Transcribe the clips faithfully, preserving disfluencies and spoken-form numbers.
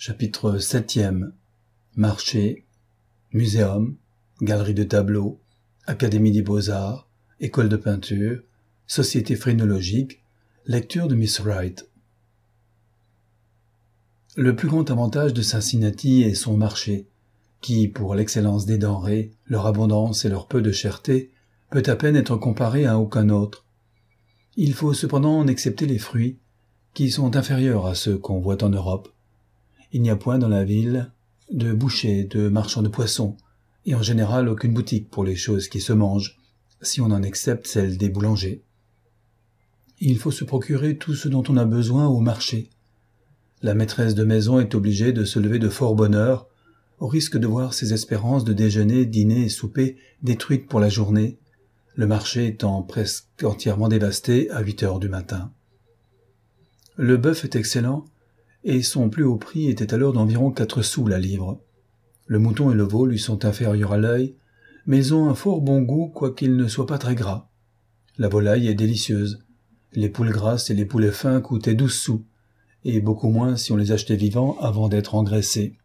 Chapitre septième. Marché, muséum, galerie de tableaux, académie des beaux-arts, école de peinture, société phrénologique, lecture de Miss Wright. Le plus grand avantage de Cincinnati est son marché, qui, pour l'excellence des denrées, leur abondance et leur peu de cherté, peut à peine être comparé à aucun autre. Il faut cependant en excepter les fruits, qui sont inférieurs à ceux qu'on voit en Europe. Il n'y a point dans la ville de bouchers, de marchands de poissons, et en général aucune boutique pour les choses qui se mangent, si on en excepte celle des boulangers. Il faut se procurer tout ce dont on a besoin au marché. La maîtresse de maison est obligée de se lever de fort bonne heure, au risque de voir ses espérances de déjeuner, dîner et souper détruites pour la journée, le marché étant presque entièrement dévasté à huit heures du matin. Le bœuf est excellent, et son plus haut prix était alors d'environ quatre sous la livre. Le mouton et le veau lui sont inférieurs à l'œil, mais ils ont un fort bon goût quoiqu'ils ne soient pas très gras. La volaille est délicieuse. Les poules grasses et les poulets fins coûtaient douze sous, et beaucoup moins si on les achetait vivants avant d'être engraissés.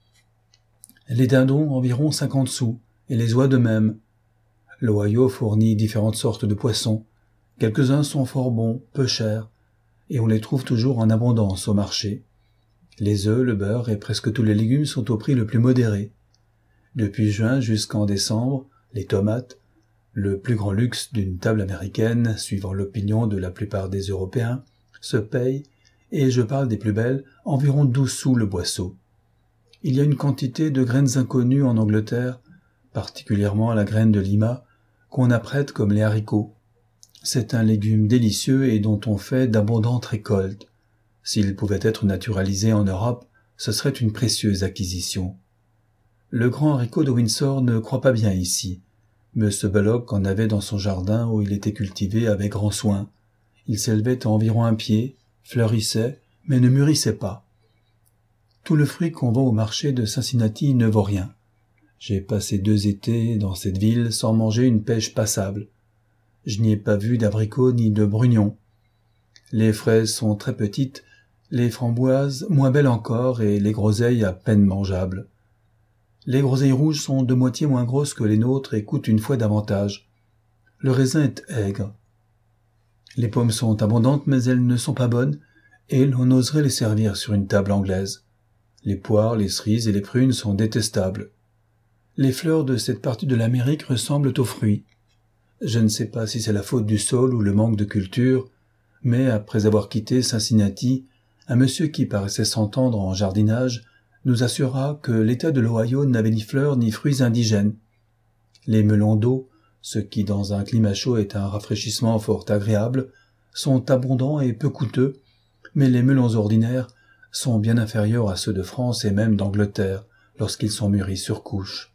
Les dindons environ cinquante sous, et les oies de même. L'Ohio fournit différentes sortes de poissons. Quelques-uns sont fort bons, peu chers, et on les trouve toujours en abondance au marché. Les œufs, le beurre et presque tous les légumes sont au prix le plus modéré. Depuis juin jusqu'en décembre, les tomates, le plus grand luxe d'une table américaine, suivant l'opinion de la plupart des Européens, se payent, et je parle des plus belles, environ douze sous le boisseau. Il y a une quantité de graines inconnues en Angleterre, particulièrement la graine de lima, qu'on apprête comme les haricots. C'est un légume délicieux et dont on fait d'abondantes récoltes. S'il pouvait être naturalisé en Europe, ce serait une précieuse acquisition. Le grand haricot de Windsor ne croît pas bien ici. M. Belloc en avait dans son jardin où il était cultivé avec grand soin. Il s'élevait à environ un pied, fleurissait, mais ne mûrissait pas. Tout le fruit qu'on vend au marché de Cincinnati ne vaut rien. J'ai passé deux étés dans cette ville sans manger une pêche passable. Je n'y ai pas vu d'abricots ni de brugnons. Les fraises sont très petites, les framboises moins belles encore et les groseilles à peine mangeables. Les groseilles rouges sont de moitié moins grosses que les nôtres et coûtent une fois davantage. Le raisin est aigre. Les pommes sont abondantes mais elles ne sont pas bonnes et l'on oserait les servir sur une table anglaise. Les poires, les cerises et les prunes sont détestables. Les fleurs de cette partie de l'Amérique ressemblent aux fruits. Je ne sais pas si c'est la faute du sol ou le manque de culture, mais après avoir quitté Cincinnati, un monsieur qui paraissait s'entendre en jardinage nous assura que l'État de l'Ohio n'avait ni fleurs ni fruits indigènes. Les melons d'eau, ce qui dans un climat chaud est un rafraîchissement fort agréable, sont abondants et peu coûteux, mais les melons ordinaires sont bien inférieurs à ceux de France et même d'Angleterre lorsqu'ils sont mûris sur couche.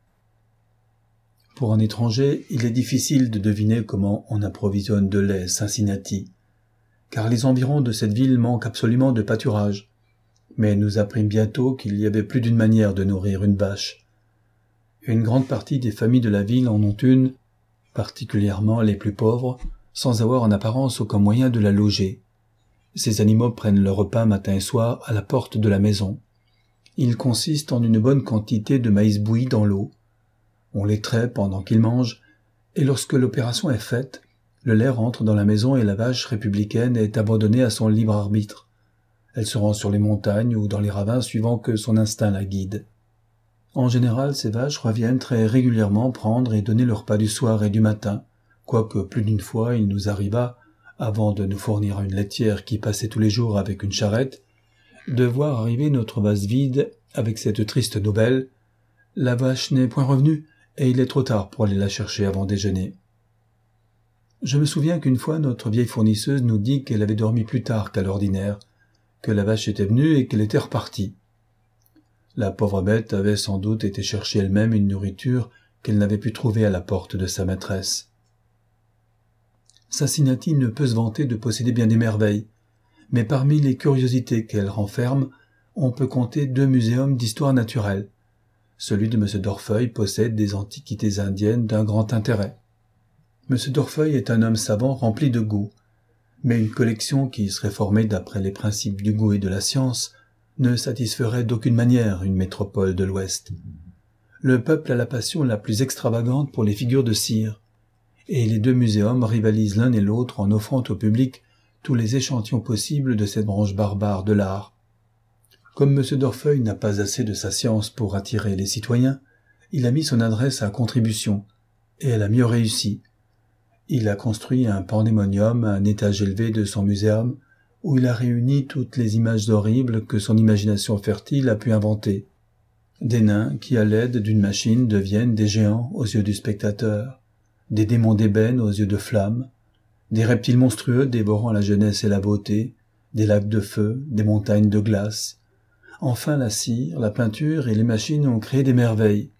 Pour un étranger, il est difficile de deviner comment on approvisionne de lait Cincinnati, car les environs de cette ville manquent absolument de pâturage. Mais nous apprîmes bientôt qu'il y avait plus d'une manière de nourrir une vache. Une grande partie des familles de la ville en ont une, particulièrement les plus pauvres, sans avoir en apparence aucun moyen de la loger. Ces animaux prennent leur repas matin et soir à la porte de la maison. Il consiste en une bonne quantité de maïs bouilli dans l'eau. On les traite pendant qu'ils mangent, et lorsque l'opération est faite, le lait rentre dans la maison et la vache républicaine est abandonnée à son libre arbitre. Elle se rend sur les montagnes ou dans les ravins suivant que son instinct la guide. En général, ces vaches reviennent très régulièrement prendre et donner leur repas du soir et du matin, quoique plus d'une fois il nous arriva, avant de nous fournir une laitière qui passait tous les jours avec une charrette, de voir arriver notre vase vide avec cette triste nouvelle « La vache n'est point revenue, et il est trop tard pour aller la chercher avant déjeuner. » Je me souviens qu'une fois notre vieille fournisseuse nous dit qu'elle avait dormi plus tard qu'à l'ordinaire, que la vache était venue et qu'elle était repartie. La pauvre bête avait sans doute été chercher elle-même une nourriture qu'elle n'avait pu trouver à la porte de sa maîtresse. Cincinnati ne peut se vanter de posséder bien des merveilles, mais parmi les curiosités qu'elle renferme, on peut compter deux muséums d'histoire naturelle. Celui de M. d'Orfeuille possède des antiquités indiennes d'un grand intérêt. M. d'Orfeuille est un homme savant rempli de goût, mais une collection qui serait formée d'après les principes du goût et de la science ne satisferait d'aucune manière une métropole de l'Ouest. Le peuple a la passion la plus extravagante pour les figures de cire, et les deux muséums rivalisent l'un et l'autre en offrant au public tous les échantillons possibles de cette branche barbare de l'art. Comme M. d'Orfeuille n'a pas assez de sa science pour attirer les citoyens, il a mis son adresse à contribution, et elle a mieux réussi. Il a construit un pandémonium à un étage élevé de son muséum, où il a réuni toutes les images horribles que son imagination fertile a pu inventer. Des nains qui, à l'aide d'une machine, deviennent des géants aux yeux du spectateur, des démons d'ébène aux yeux de flamme, des reptiles monstrueux dévorant la jeunesse et la beauté, des lacs de feu, des montagnes de glace. Enfin, la cire, la peinture et les machines ont créé des merveilles.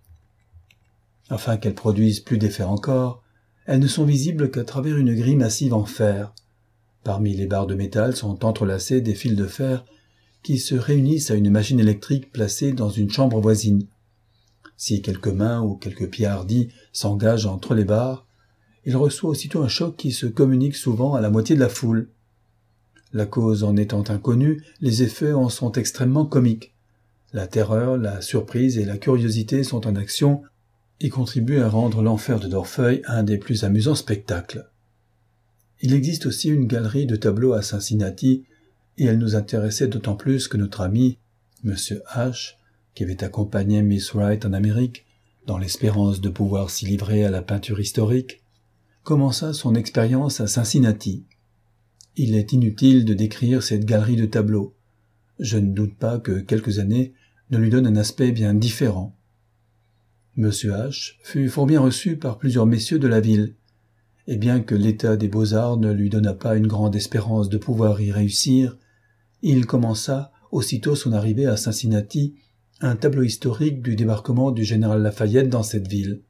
Afin qu'elles produisent plus d'effet encore, elles ne sont visibles qu'à travers une grille massive en fer. Parmi les barres de métal sont entrelacés des fils de fer qui se réunissent à une machine électrique placée dans une chambre voisine. Si quelques mains ou quelques pieds hardis s'engagent entre les barres, il reçoit aussitôt un choc qui se communique souvent à la moitié de la foule. La cause en étant inconnue, les effets en sont extrêmement comiques. La terreur, la surprise et la curiosité sont en action et contribuent à rendre l'enfer de d'Orfeuille un des plus amusants spectacles. Il existe aussi une galerie de tableaux à Cincinnati, et elle nous intéressait d'autant plus que notre ami, M. H., qui avait accompagné Miss Wright en Amérique, dans l'espérance de pouvoir s'y livrer à la peinture historique, commença son expérience à Cincinnati. Il est inutile de décrire cette galerie de tableaux. Je ne doute pas que quelques années ne lui donnent un aspect bien différent. M. H. fut fort bien reçu par plusieurs messieurs de la ville, et bien que l'état des beaux-arts ne lui donnât pas une grande espérance de pouvoir y réussir, il commença, aussitôt son arrivée à Cincinnati, un tableau historique du débarquement du général Lafayette dans cette ville.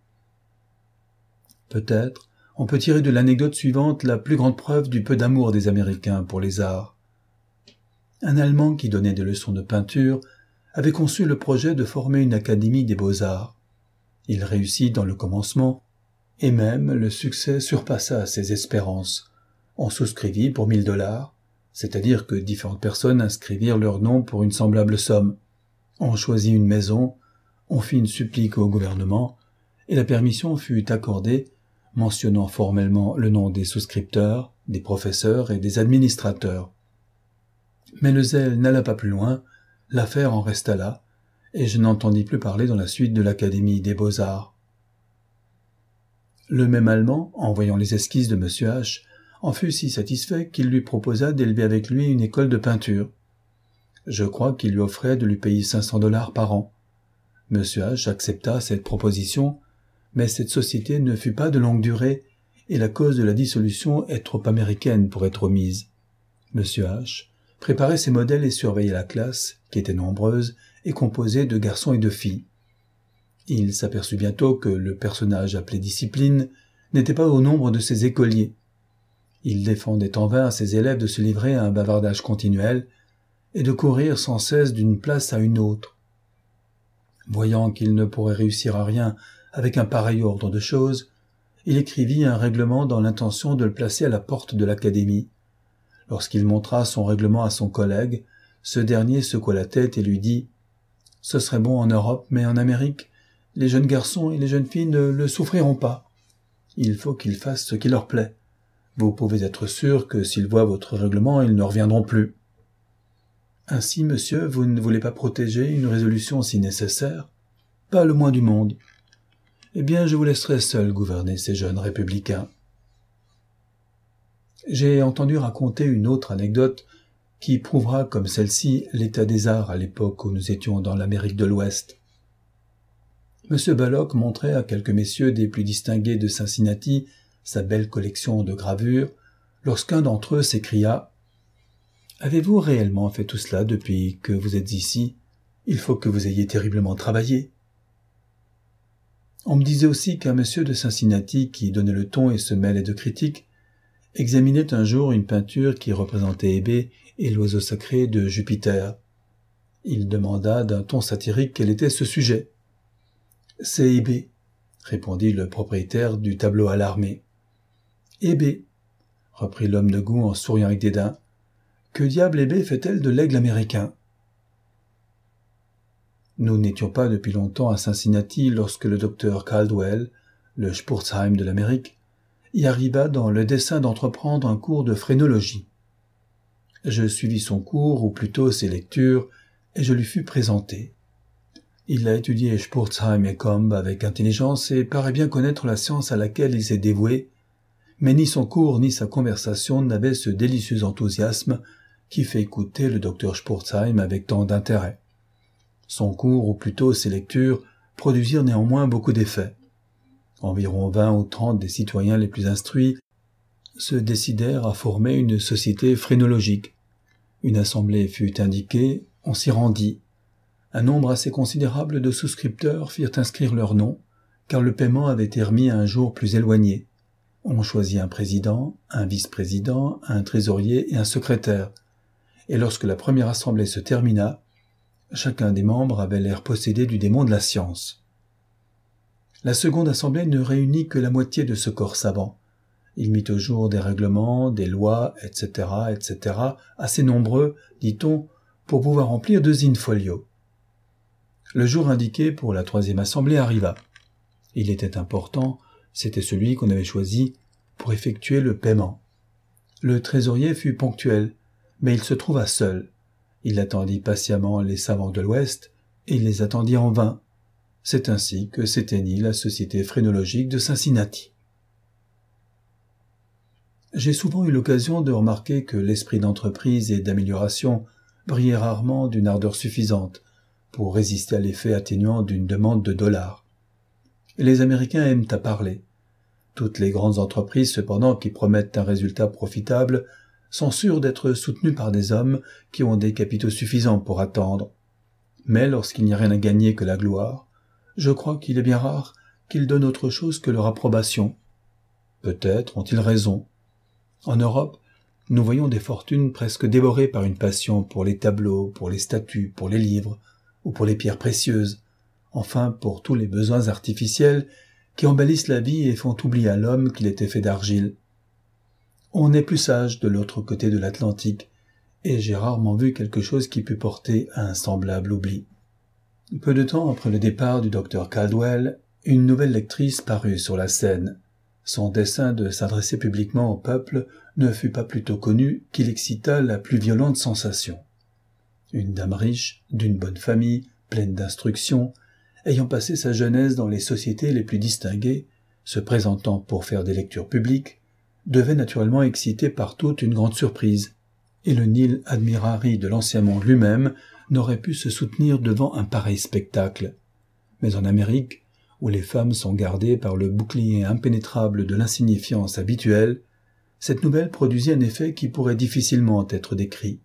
Peut-être on peut tirer de l'anecdote suivante la plus grande preuve du peu d'amour des Américains pour les arts. Un Allemand qui donnait des leçons de peinture avait conçu le projet de former une académie des beaux-arts. Il réussit dans le commencement, et même le succès surpassa ses espérances. On souscrivit pour mille dollars, c'est-à-dire que différentes personnes inscrivirent leur nom pour une semblable somme. On choisit une maison, on fit une supplique au gouvernement, et la permission fut accordée, mentionnant formellement le nom des souscripteurs, des professeurs et des administrateurs. Mais le zèle n'alla pas plus loin, l'affaire en resta là, et je n'entendis plus parler dans la suite de l'Académie des Beaux-Arts. Le même Allemand, en voyant les esquisses de M. H., en fut si satisfait qu'il lui proposa d'élever avec lui une école de peinture. Je crois qu'il lui offrait de lui payer cinq cents dollars par an. M. H. accepta cette proposition, mais cette société ne fut pas de longue durée, et la cause de la dissolution est trop américaine pour être omise. M. H. préparait ses modèles et surveillait la classe, qui était nombreuse et composée de garçons et de filles. Il s'aperçut bientôt que le personnage appelé Discipline n'était pas au nombre de ses écoliers. Il défendait en vain à ses élèves de se livrer à un bavardage continuel et de courir sans cesse d'une place à une autre. Voyant qu'il ne pourrait réussir à rien avec un pareil ordre de choses, il écrivit un règlement dans l'intention de le placer à la porte de l'académie. Lorsqu'il montra son règlement à son collègue, ce dernier secoua la tête et lui dit « Ce serait bon en Europe, mais en Amérique, les jeunes garçons et les jeunes filles ne le souffriront pas. Il faut qu'ils fassent ce qui leur plaît. Vous pouvez être sûr que s'ils voient votre règlement, ils ne reviendront plus. » Ainsi, monsieur, vous ne voulez pas protéger une résolution si nécessaire? Pas le moins du monde. Eh bien, je vous laisserai seul gouverner ces jeunes républicains. J'ai entendu raconter une autre anecdote qui prouvera, comme celle-ci, l'état des arts à l'époque où nous étions dans l'Amérique de l'Ouest. Monsieur Belloc montrait à quelques messieurs des plus distingués de Cincinnati sa belle collection de gravures, lorsqu'un d'entre eux s'écria « Avez-vous réellement fait tout cela depuis que vous êtes ici? Il faut que vous ayez terriblement travaillé. » On me disait aussi qu'un monsieur de Cincinnati qui donnait le ton et se mêlait de critiques examinait un jour une peinture qui représentait Hébé et l'oiseau sacré de Jupiter. Il demanda d'un ton satirique quel était ce sujet. « C'est Hébé, » répondit le propriétaire du tableau alarmé. « Hébé, » reprit l'homme de goût en souriant avec dédain. « Que diable Hébé fait-elle de l'aigle américain ?» Nous n'étions pas depuis longtemps à Cincinnati lorsque le docteur Caldwell, le Spurzheim de l'Amérique, y arriva dans le dessein d'entreprendre un cours de phrénologie. Je suivis son cours, ou plutôt ses lectures, et je lui fus présenté. Il a étudié Spurzheim et Combe avec intelligence et paraît bien connaître la science à laquelle il s'est dévoué, mais ni son cours ni sa conversation n'avaient ce délicieux enthousiasme qui fait écouter le docteur Spurzheim avec tant d'intérêt. Son cours, ou plutôt ses lectures, produisirent néanmoins beaucoup d'effets. Environ vingt ou trente des citoyens les plus instruits se décidèrent à former une société phrénologique. Une assemblée fut indiquée, on s'y rendit. Un nombre assez considérable de souscripteurs firent inscrire leurs noms, car le paiement avait été remis à un jour plus éloigné. On choisit un président, un vice-président, un trésorier et un secrétaire. Et lorsque la première assemblée se termina, chacun des membres avait l'air possédé du démon de la science. La seconde assemblée ne réunit que la moitié de ce corps savant. Il mit au jour des règlements, des lois, et cetera, et cetera, assez nombreux, dit-on, pour pouvoir remplir deux in-folio. Le jour indiqué pour la troisième assemblée arriva. Il était important, c'était celui qu'on avait choisi pour effectuer le paiement. Le trésorier fut ponctuel, mais il se trouva seul. Il attendit patiemment les savants de l'Ouest, et il les attendit en vain. C'est ainsi que s'éteignit la Société phrénologique de Cincinnati. J'ai souvent eu l'occasion de remarquer que l'esprit d'entreprise et d'amélioration brillait rarement d'une ardeur suffisante pour résister à l'effet atténuant d'une demande de dollars. Les Américains aiment à parler. Toutes les grandes entreprises, cependant, qui promettent un résultat profitable, sont sûres d'être soutenues par des hommes qui ont des capitaux suffisants pour attendre. Mais lorsqu'il n'y a rien à gagner que la gloire, je crois qu'il est bien rare qu'ils donnent autre chose que leur approbation. Peut-être ont-ils raison. En Europe, nous voyons des fortunes presque dévorées par une passion pour les tableaux, pour les statues, pour les livres, ou pour les pierres précieuses, enfin pour tous les besoins artificiels qui embellissent la vie et font oublier à l'homme qu'il était fait d'argile. On est plus sage de l'autre côté de l'Atlantique, et j'ai rarement vu quelque chose qui pût porter à un semblable oubli. Peu de temps après le départ du docteur Caldwell, une nouvelle lectrice parut sur la scène. Son dessein de s'adresser publiquement au peuple ne fut pas plus tôt connu qu'il excita la plus violente sensation. Une dame riche, d'une bonne famille, pleine d'instruction, ayant passé sa jeunesse dans les sociétés les plus distinguées, se présentant pour faire des lectures publiques, devait naturellement exciter partout une grande surprise, et le Nil Admirari de l'ancien monde lui-même n'aurait pu se soutenir devant un pareil spectacle. Mais en Amérique, où les femmes sont gardées par le bouclier impénétrable de l'insignifiance habituelle, cette nouvelle produisit un effet qui pourrait difficilement être décrit.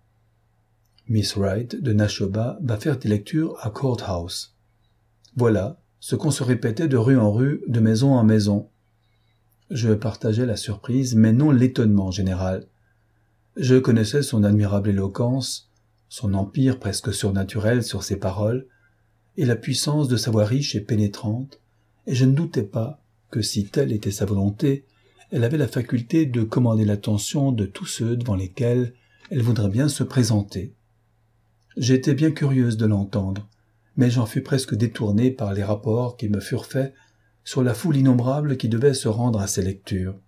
Miss Wright de Nashoba va faire des lectures à Court House. Voilà ce qu'on se répétait de rue en rue, de maison en maison. Je partageais la surprise, mais non l'étonnement général. Je connaissais son admirable éloquence, son empire presque surnaturel sur ses paroles, et la puissance de sa voix riche et pénétrante, et je ne doutais pas que si telle était sa volonté, elle avait la faculté de commander l'attention de tous ceux devant lesquels elle voudrait bien se présenter. J'étais bien curieuse de l'entendre, mais j'en fus presque détournée par les rapports qui me furent faits sur la foule innombrable qui devait se rendre à ces lectures.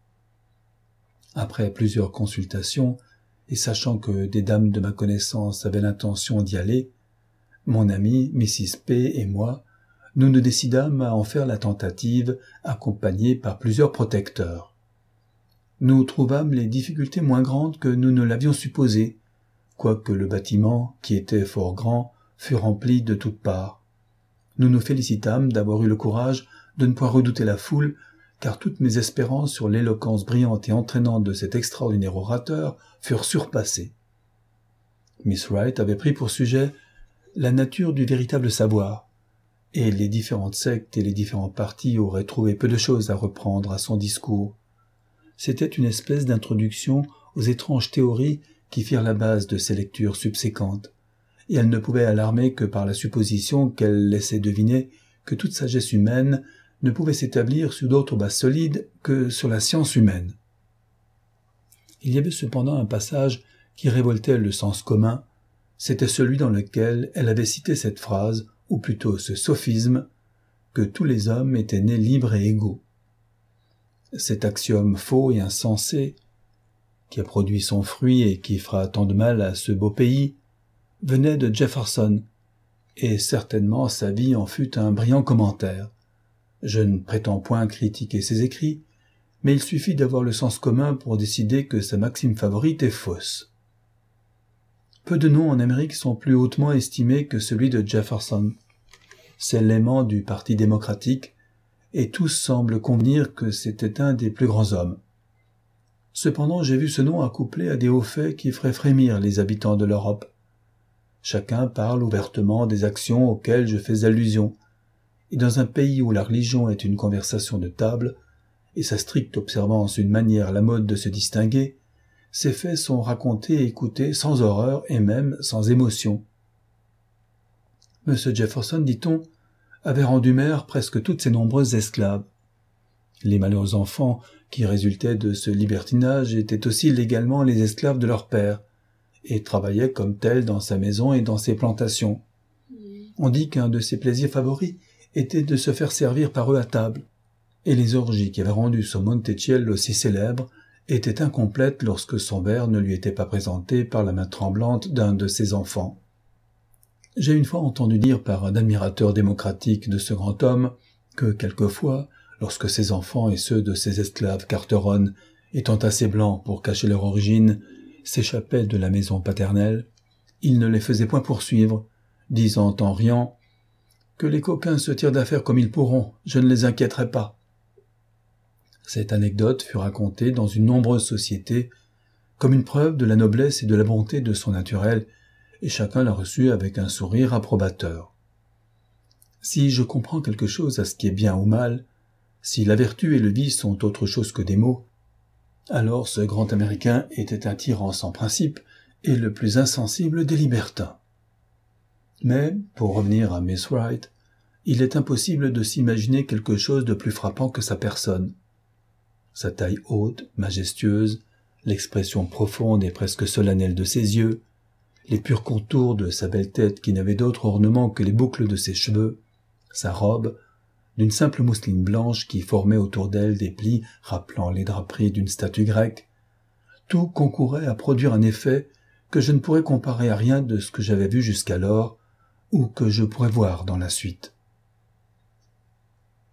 Après plusieurs consultations, et sachant que des dames de ma connaissance avaient l'intention d'y aller, mon amie, Missus P. et moi, nous nous décidâmes à en faire la tentative, accompagnés par plusieurs protecteurs. Nous trouvâmes les difficultés moins grandes que nous ne l'avions supposé, quoique le bâtiment, qui était fort grand, fût rempli de toutes parts. Nous nous félicitâmes d'avoir eu le courage de ne point redouter la foule, car toutes mes espérances sur l'éloquence brillante et entraînante de cet extraordinaire orateur furent surpassées. Miss Wright avait pris pour sujet la nature du véritable savoir, et les différentes sectes et les différents partis auraient trouvé peu de choses à reprendre à son discours. C'était une espèce d'introduction aux étranges théories qui firent la base de ses lectures subséquentes, et elle ne pouvait alarmer que par la supposition qu'elle laissait deviner que toute sagesse humaine ne pouvait s'établir sur d'autres bases solides que sur la science humaine. Il y avait cependant un passage qui révoltait le sens commun, c'était celui dans lequel elle avait cité cette phrase, ou plutôt ce sophisme, que tous les hommes étaient nés libres et égaux. Cet axiome faux et insensé, qui a produit son fruit et qui fera tant de mal à ce beau pays, venait de Jefferson, et certainement sa vie en fut un brillant commentaire. Je ne prétends point critiquer ses écrits, mais il suffit d'avoir le sens commun pour décider que sa maxime favorite est fausse. Peu de noms en Amérique sont plus hautement estimés que celui de Jefferson. C'est l'aimant du Parti démocratique, et tous semblent convenir que c'était un des plus grands hommes. Cependant, j'ai vu ce nom accouplé à des hauts faits qui feraient frémir les habitants de l'Europe. Chacun parle ouvertement des actions auxquelles je fais allusion, et dans un pays où la religion est une conversation de table, et sa stricte observance une manière à la mode de se distinguer, ces faits sont racontés et écoutés sans horreur et même sans émotion. M. Jefferson, dit-on, avait rendu mère presque toutes ses nombreuses esclaves. Les malheureux enfants qui résultaient de ce libertinage étaient aussi légalement les esclaves de leur père, et travaillaient comme tels dans sa maison et dans ses plantations. On dit qu'un de ses plaisirs favoris était de se faire servir par eux à table, et les orgies qui avaient rendu son Montechiello si célèbre étaient incomplètes lorsque son verre ne lui était pas présenté par la main tremblante d'un de ses enfants. J'ai une fois entendu dire par un admirateur démocratique de ce grand homme que, quelquefois, lorsque ses enfants et ceux de ses esclaves carteronnent, étant assez blancs pour cacher leur origine, s'échappaient de la maison paternelle, il ne les faisait point poursuivre, disant en riant « Que les coquins se tirent d'affaire comme ils pourront, je ne les inquiéterai pas. » Cette anecdote fut racontée dans une nombreuse société comme une preuve de la noblesse et de la bonté de son naturel, et chacun la reçut avec un sourire approbateur. Si je comprends quelque chose à ce qui est bien ou mal, si la vertu et le vice sont autre chose que des mots, alors ce grand Américain était un tyran sans principe et le plus insensible des libertins. Mais, pour revenir à Miss Wright, il est impossible de s'imaginer quelque chose de plus frappant que sa personne. Sa taille haute, majestueuse, l'expression profonde et presque solennelle de ses yeux, les purs contours de sa belle tête qui n'avait d'autre ornement que les boucles de ses cheveux, sa robe, d'une simple mousseline blanche qui formait autour d'elle des plis rappelant les draperies d'une statue grecque, tout concourait à produire un effet que je ne pourrais comparer à rien de ce que j'avais vu jusqu'alors ou que je pourrais voir dans la suite.